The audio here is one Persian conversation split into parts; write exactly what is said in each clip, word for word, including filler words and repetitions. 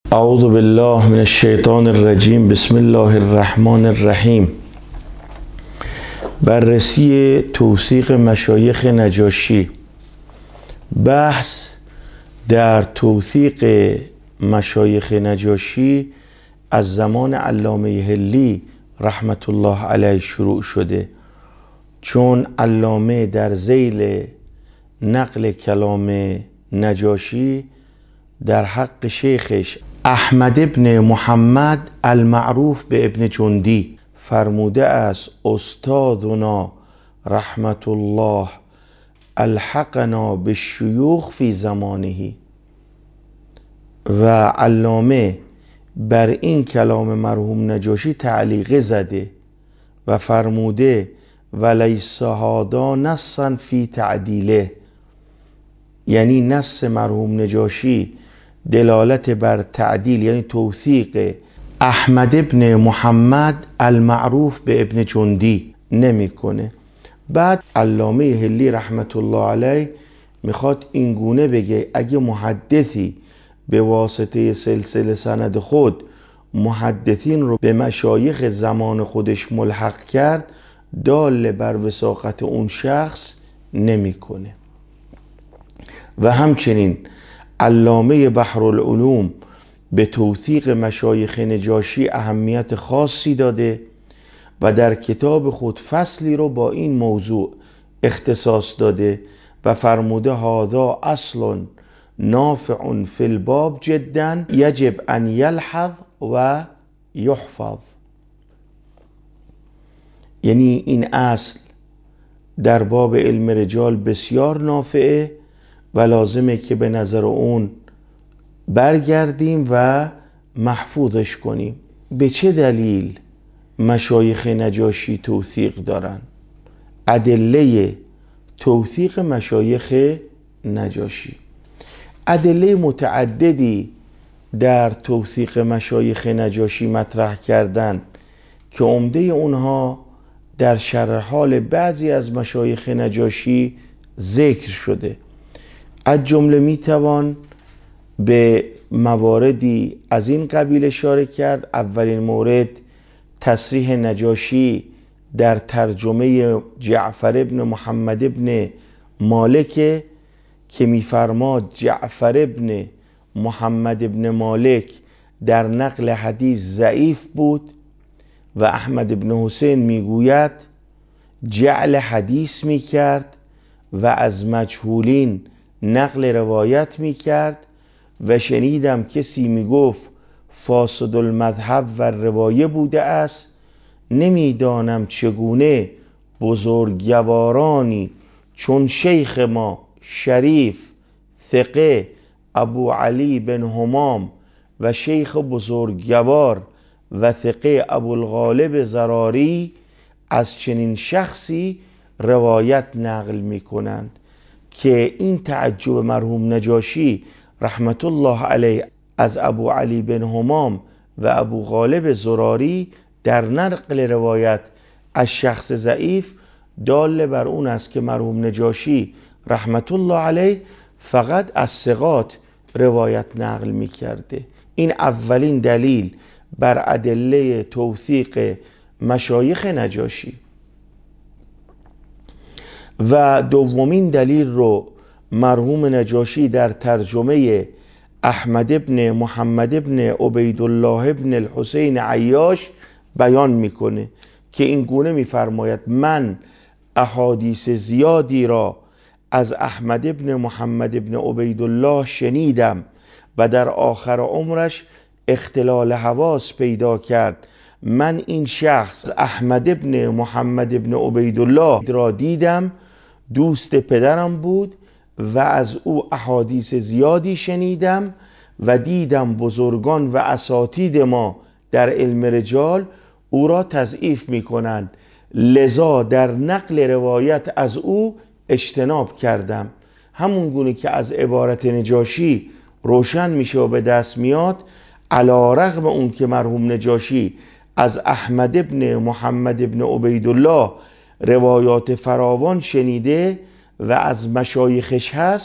اعوذ بالله من الشیطان الرجیم. بسم الله الرحمن الرحیم. بررسی توثیق مشایخ نجاشی. بحث در توثیق مشایخ نجاشی از زمان علامه حلی رحمت الله علیه شروع شده، چون علامه در ذیل نقل کلام نجاشی در حق شیخش احمد ابن محمد المعروف به ابن جندی فرموده است: استادنا رحمت الله الحقنا بالشیوخ فی زمانه. و علامه بر این کلام مرحوم نجاشی تعلیقه زده و فرموده: ولیس هذا نصا فی تعدیله، یعنی نص مرحوم نجاشی دلالت بر تعدیل یعنی توثیق احمد ابن محمد المعروف به ابن جندی نمیکنه. بعد علامه حلی رحمت الله علیه میخواد اینگونه بگه: اگه محدثی به واسطه سلسله سند خود محدثین رو به مشایخ زمان خودش ملحق کرد، دال بر وثاقت اون شخص نمیکنه. و همچنین علامه بحرالعلوم به توثیق مشایخ نجاشی اهمیت خاصی داده و در کتاب خود فصلی رو با این موضوع اختصاص داده و فرموده: هذا اصل نافع فی الباب جدا یجب ان یلحظ و یحفظ. یعنی این اصل در باب علم رجال بسیار نافعه و لازمه که به نظر اون برگردیم و محفوظش کنیم. به چه دلیل مشایخ نجاشی توثیق دارن؟ ادله توثیق مشایخ نجاشی، ادله متعددی در توثیق مشایخ نجاشی مطرح کردن که عمده اونها در شرح حال بعضی از مشایخ نجاشی ذکر شده. از جمله میتوان به مواردی از این قبیل اشاره کرد. اولین مورد تصریح نجاشی در ترجمه جعفر ابن محمد ابن مالک که میفرماد: جعفر ابن محمد ابن مالک در نقل حدیث ضعیف بود و احمد ابن حسین میگوید جعل حدیث میکرد و از مجهولین نقل روایت میکرد و شنیدم کسی میگفت فاسد المذهب و روایه بوده است. نمیدانم چگونه بزرگوارانی چون شیخ ما شریف ثقه ابو علی بن همام و شیخ بزرگوار و ثقه ابو الغالب زراری از چنین شخصی روایت نقل میکنند که این تعجب مرحوم نجاشی رحمت الله علیه از ابو علی بن همام و ابو غالب زراری در نقل روایت از شخص ضعیف دال بر اون است که مرحوم نجاشی رحمت الله علیه فقط از ثقات روایت نقل می کرده. این اولین دلیل بر ادله توثیق مشایخ نجاشی. و دومین دلیل رو مرحوم نجاشی در ترجمه احمد ابن محمد ابن عبیدالله ابن الحسین عیاش بیان میکنه که این گونه میفرماید: من احادیث زیادی را از احمد ابن محمد ابن عبیدالله شنیدم و در آخر عمرش اختلال حواس پیدا کرد. من این شخص احمد ابن محمد ابن عبیدالله را دیدم، دوست پدرم بود و از او احادیث زیادی شنیدم و دیدم بزرگان و اساتید ما در علم رجال او را تضعیف می کنند، لذا در نقل روایت از او اجتناب کردم. همون گونه که از عبارت نجاشی روشن میشه و به دست میاد، علی رغم اون که مرحوم نجاشی از احمد ابن محمد ابن عبیدالله روایات فراوان شنیده و از مشایخش هست،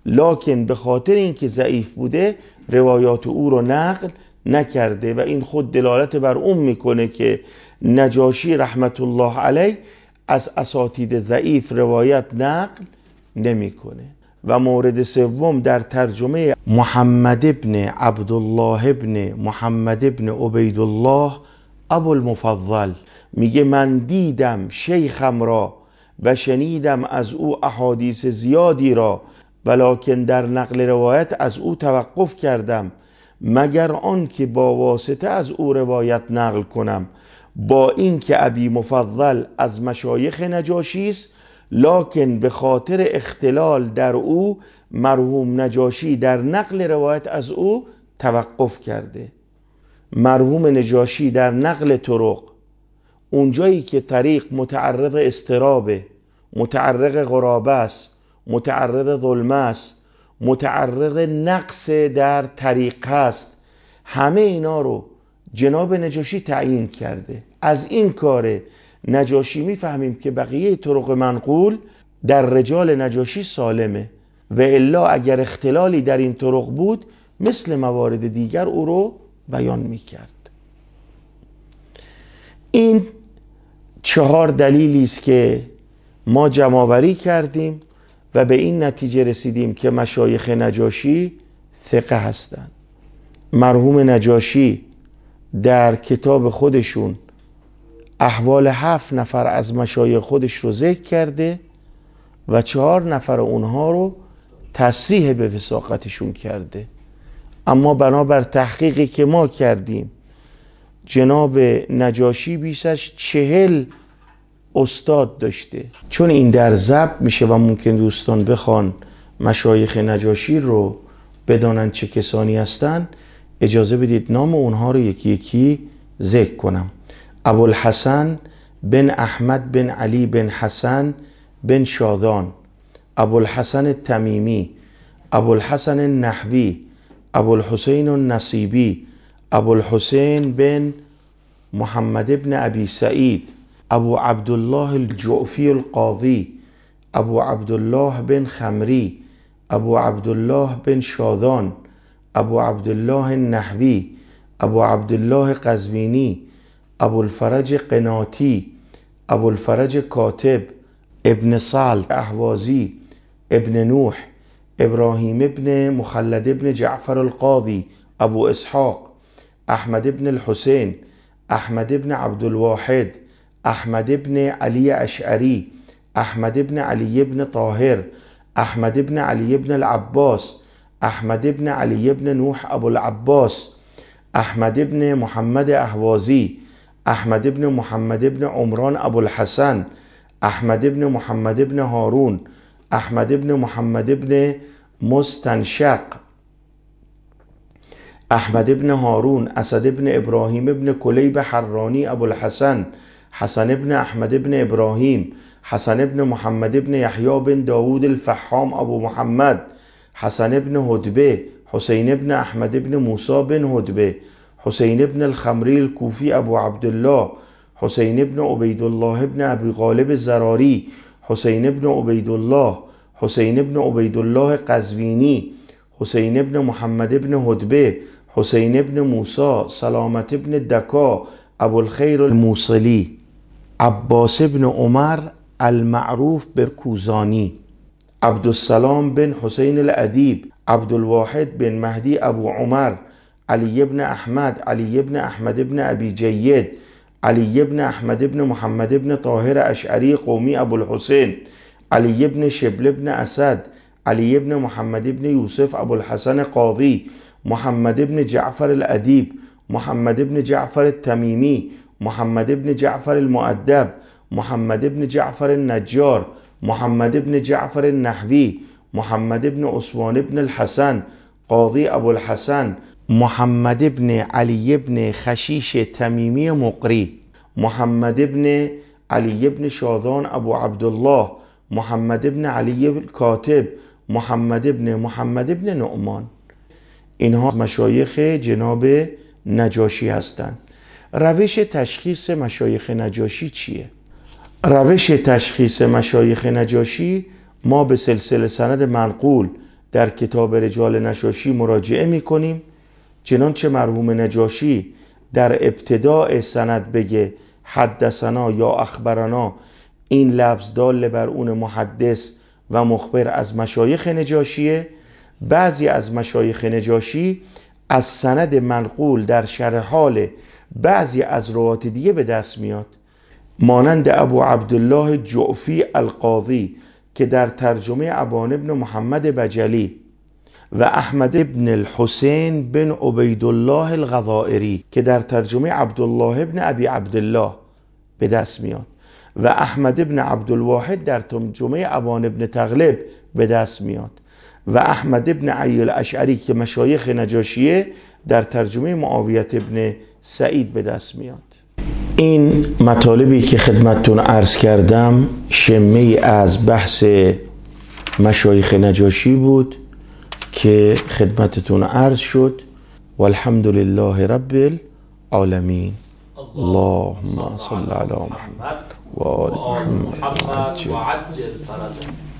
لکن به خاطر اینکه ضعیف بوده روایات او رو نقل نکرده و این خود دلالت بر اون میکنه که نجاشی رحمت الله علیه از اساتید ضعیف روایت نقل نمیکنه. و مورد سوم در ترجمه محمد ابن عبدالله ابن محمد ابن عبیدالله ابوالمفضل میگه من دیدم شیخم را و شنیدم از او احادیث زیادی را، ولکن در نقل روایت از او توقف کردم مگر آن که با واسطه از او روایت نقل کنم، با اینکه ابی مفضل از مشایخ نجاشی است، لکن به خاطر اختلال در او مرحوم نجاشی در نقل روایت از او توقف کرده. مرحوم نجاشی در نقل طرق اونجایی که طریق متعرض اضطرابه، متعرض غرابه است، متعرض ظلمه است، متعرض نقص در طریق است، همه اینا رو جناب نجاشی تعیین کرده. از این کار نجاشی میفهمیم که بقیه طرق منقول در رجال نجاشی سالمه و الا اگر اختلالی در این طرق بود مثل موارد دیگر او رو بیان میکرد. این چهار دلیلی است که ما جمع‌آوری کردیم و به این نتیجه رسیدیم که مشایخ نجاشی ثقه هستند. مرحوم نجاشی در کتاب خودشون احوال هفت نفر از مشایخ خودش رو ذکر کرده و چهار نفر اونها رو تصریح به وثاقتشون کرده. اما بنابر تحقیقی که ما کردیم جناب نجاشی بیشش چهل استاد داشته. چون این در ضبط میشه و ممکن دوستان بخوان مشایخ نجاشی رو بدانن چه کسانی هستن، اجازه بدید نام اونها رو یکی یکی ذکر کنم. ابوالحسن بن احمد بن علی بن حسن بن شاذان، ابوالحسن التمیمی، ابوالحسن النحوی، ابوالحسین النصیبی، ابوالحسین بن محمد بن ابی سعید، ابو عبدالله الجعفی القاضی، ابو عبدالله بن خمری، ابو عبدالله بن شاذان، ابو عبدالله النحوی، ابو عبدالله قزوینی، ابو الفرج قناتی، ابو الفرج کاتب، ابن سالت احوازی، ابن نوح، ابراهیم ابن مخلد ابن جعفر القاضی، ابو اسحاق، احمد ابن الحسین، احمد ابن عبدالواحد، احمد ابن علی اشعری، احمد ابن علی ابن طاهر، احمد ابن علی ابن العباس، احمد ابن علی ابن نوح ابو العباس، احمد ابن محمد احوازی، احمد ابن محمد ابن عمران ابو الحسن، احمد ابن محمد ابن هارون، احمد ابن محمد ابن مستنشق، احمد ابن هارون، اسد ابن ابراهیم ابن کلیب حرانی ابو الحسن، حسن ابن احمد ابن ابراهیم، حسن ابن محمد ابن یحیی بن داود الفحام ابو محمد، حسن ابن هدبه، حسین ابن احمد ابن موسی بن هدبه، حسین ابن الخمری الکوفی ابو عبدالله، حسین ابن عبیدالله ابن ابی غالب زراری، حسین ابن عبیدالله، حسین ابن عبیدالله قزوینی، حسین ابن محمد ابن هدبه، حسین ابن موسی، سلامت ابن دکا ابو الخیر الموصلی، عباس ابن عمر المعروف برکوزانی، عبدالسلام بن حسین الادیب، عبدالواحد بن مهدی ابو عمر، علی ابن احمد، علی ابن احمد ابن ابی جید، علی ابن احمد ابن محمد ابن طاهر اشعری قومی ابو الحسین، علی ابن شبل ابن اسد، علی ابن محمد ابن یوسف ابو الحسن قاضی، محمد ابن جعفر الادیب، محمد ابن جعفر التمیمی، محمد ابن جعفر المؤدب، محمد ابن جعفر النجار، محمد ابن جعفر النحوی، محمد ابن عثمان ابن الحسن قاضی ابو الحسن، محمد ابن علی ابن خشیش تمیمی مقری، محمد ابن علی ابن شاذان ابو عبدالله، محمد ابن علی الکاتب، محمد ابن محمد ابن نعمان. اینها مشایخ جناب نجاشی هستند. روش تشخیص مشایخ نجاشی چیه؟ روش تشخیص مشایخ نجاشی ما به سلسله سند منقول در کتاب رجال نجاشی مراجعه میکنیم، چنانچه مرحوم نجاشی در ابتداء سند بگه حدثنا یا اخبرنا، این لفظ دال بر اون محدث و مخبر از مشایخ نجاشیه. بعضی از مشایخ نجاشی از سند منقول در شرح حال بعضی از روات دیگه به دست میاد، مانند ابو عبدالله جعفی القاضی که در ترجمه ابان ابن محمد بجلی و احمد ابن الحسین بن عبیدالله الغضائری که در ترجمه عبدالله ابن ابی عبدالله به دست میاد و احمد ابن عبدالواحد در ترجمه ابان ابن تغلب به دست میاد و احمد ابن علی الاشعری که مشایخ نجاشیه در ترجمه معاویت ابن سعید به دست میاد. این مطالبی که خدمتتون عرض کردم شمه از بحث مشایخ نجاشی بود که خدمتتون عرض شد. والحمد لله رب العالمین. اللهم صل علی محمد و آل محمد وعجل فرجه.